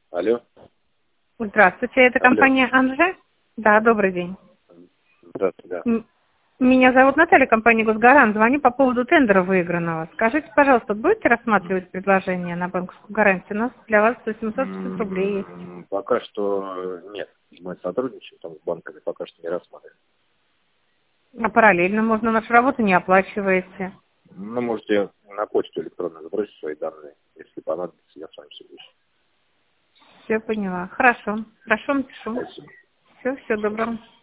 Алло. Здравствуйте, это Алло. компания «Анже». Да, добрый день. Здравствуйте, да. Меня зовут Наталья, компания «Госгарант». Звоню по поводу тендера выигранного. Скажите, пожалуйста, будете рассматривать предложение на банковскую гарантию? У нас для вас 850 рублей есть. Пока что нет. Мы сотрудничаем там с банками, пока что не рассматриваем. А параллельно можно нашу работу не оплачиваете. Ну, можете на почту электронно забросить свои данные. Если понадобится, я с вами свяжусь. Все поняла. Хорошо. Хорошо, напишу. Спасибо. Все, всего доброго.